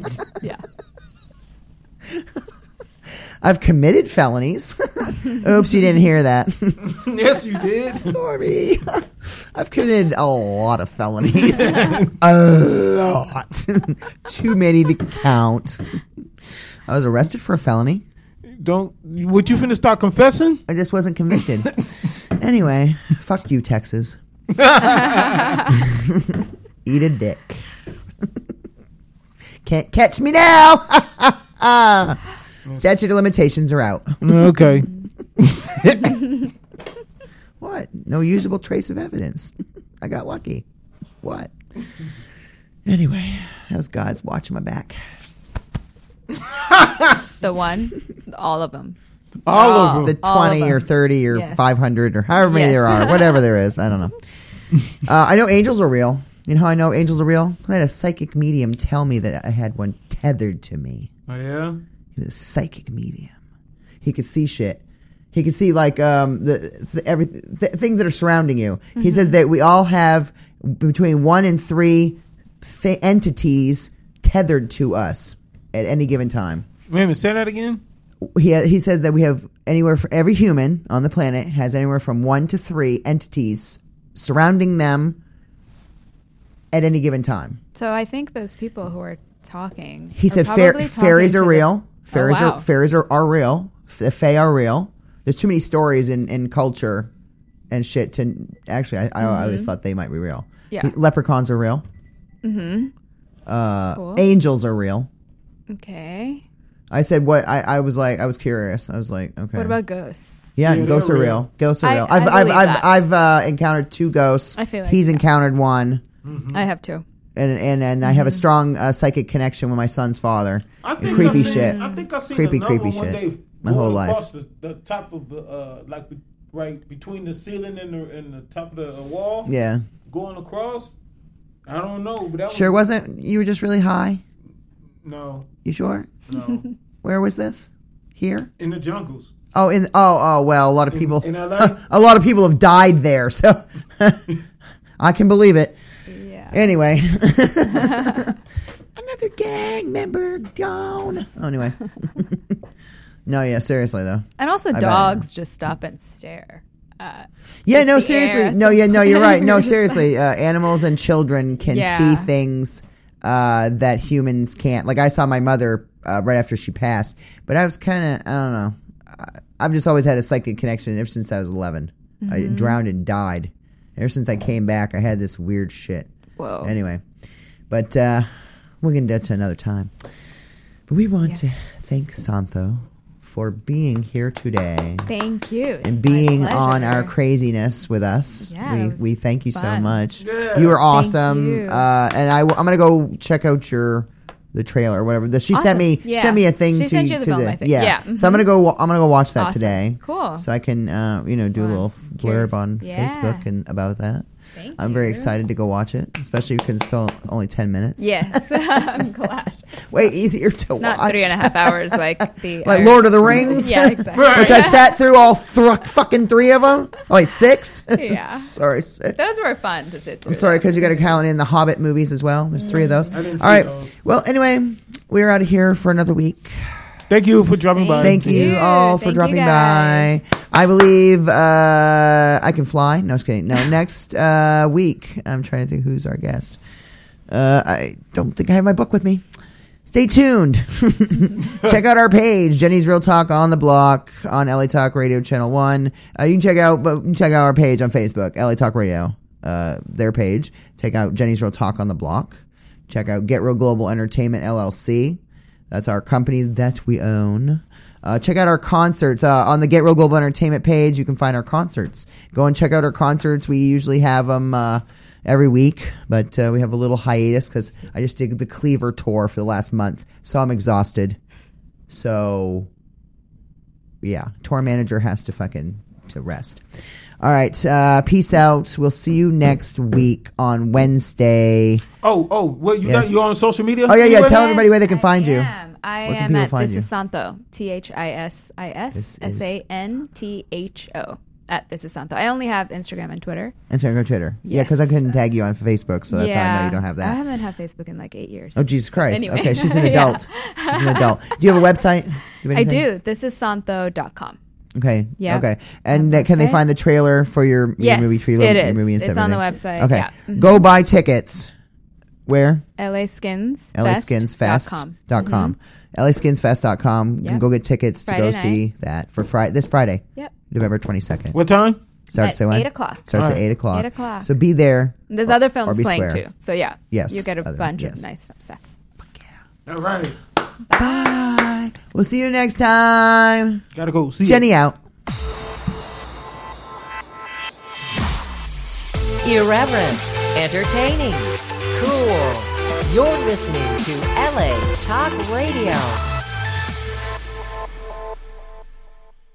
I've committed felonies. Oops, you didn't hear that. Yes, you did. Sorry. I've committed a lot of felonies. A lot. Too many to count. I was arrested for a felony. Would you finna start confessing? I just wasn't convicted. Anyway, fuck you, Texas. Eat a dick. Can't catch me now. Statute of limitations are out. Okay. What? No usable trace of evidence. I got lucky. What? Anyway, that was God's watching my back. The one, all of them. All of them. The All of 20 them. or 30 or Yes. 500 or however many Yes. there are. Whatever there is. I don't know. I know angels are real. You know how I know angels are real? I had a psychic medium tell me that I had one tethered to me. Oh, yeah? He was a psychic medium. He could see shit. He could see like things that are surrounding you. He says that we all have between 1 and 3 entities tethered to us at any given time. Wait a minute, say that again? He says that we have anywhere for every human on the planet has anywhere from 1 to 3 entities surrounding them at any given time. So I think those people who are talking. He said fairies are real. Fairies are real. The fae are real. There's too many stories in culture and shit to actually. I always thought they might be real. Yeah. Leprechauns are real. Cool. Angels are real. Okay. I said what I was like. I was curious. I was like, okay. What about ghosts? Yeah, Yeah, ghosts are they're real. real. Ghosts are I real. believe that. I've encountered 2 ghosts. I feel like, he's yeah. encountered 1. I have two. And I have a strong psychic connection with my son's father. Creepy shit. I think I seen Creepy another one shit. day My whole going life. across the top of like right between the ceiling and the top of the wall. Yeah. Going across. I don't know, but that Sure was, wasn't. You were just really high. No, You sure? no. Where was this? Here? In the jungles. Oh, well, a lot of people. In LA? A lot of people have died there, so I can believe it. Yeah. Anyway, another gang member gone. Oh, anyway, no, yeah, seriously though. And also, bet. dogs just stop and stare. Yeah, Just no, the seriously, air. no, yeah, no, you're right. No, Just seriously, animals and children can Yeah. see things that humans can't. Like I saw my mother right after she passed, but I was kind of, I don't know. I've just always had a psychic connection ever since I was 11. I drowned and died. Ever since I came back, I had this weird shit. Whoa. Anyway, but we'll get into that to another time. But we want to thank Santho for being here today Thank you. It's and my being on pleasure. our craziness with us. Yeah, it was we thank you so fun. much. Yeah. You were awesome. you. And I'm gonna go check out the trailer or whatever. She sent me Awesome. Yeah. sent me a thing She to sent you the film, I think. Yeah. So I'm gonna go watch that Awesome. today. Cool. So I can do a little blurb on Yeah. Facebook and about that. Thank I'm very you. excited to go watch it, especially because it's only 10 minutes. Yes, I'm glad. Way easier to It's watch. not 3.5 hours like the Like Lord of the Rings? Yeah, exactly. Which I've sat through all fucking 3 of them. Oh, wait, 6? Yeah. Sorry, 6. Those were fun to sit through. I'm sorry, because you got to count in the Hobbit movies as well. There's 3 of those. I didn't All see right. those. Well, anyway, we're out of here for another week. Thank you for dropping by. Thank you all for Thank you, dropping guys. by. I believe I can fly. No, just kidding. No, next week, I'm trying to think who's our guest. I don't think I have my book with me. Stay tuned. Check out our page, Jenny's Real Talk on the Block on LA Talk Radio Channel 1. You can check out our page on Facebook, LA Talk Radio, their page. Check out Jenny's Real Talk on the Block. Check out Get Real Global Entertainment LLC. That's our company that we own. Check out our concerts on the Get Real Global Entertainment page. You can find our concerts. Go and check out our concerts. We usually have them every week, but we have a little hiatus because I just did the Cleaver tour for the last month, so I'm exhausted. So, yeah, tour manager has to rest. All right, peace out. We'll see you next week on Wednesday. What you Yes. got? You on social media? Oh, yeah. anywhere? Tell everybody where they can find you. I Where can am people at find This you? Is Santo. THISSANTHO. At This Is Santo. I only have Instagram and Twitter. Instagram, Twitter. Yeah, because I Yes. couldn't tag you on Facebook, so that's how I know you don't have I that. haven't had Facebook in like 8 years. Oh, Jesus Christ. Anyway. Okay, she's an Yeah. adult. She's an adult. Do you have a website? I do. ThisIsSanto.com. Okay. Yeah. Okay. And Have a can they website? find the trailer for your Yes, movie trailer? it your is. movie and It's stuff, on the everything? website, Okay. yeah. Mhm. Go buy tickets. Where? LASkinsFest.com. LASkinsFest.com. LASkinsFest.com. You can Yep. go get tickets to go Friday see that for this Friday, Yep. November 22nd. What time? Starts At at when? 8 o'clock. Starts at Alright. 8 o'clock. 8 o'clock. So be there. There's or- other or films be playing square. too. So yeah. Yes. You get a Other- bunch yes. of nice stuff. All right. Bye. We'll see you next time. Gotta go. See ya. Jenny out. Irreverent, entertaining, cool. You're listening to LA Talk Radio.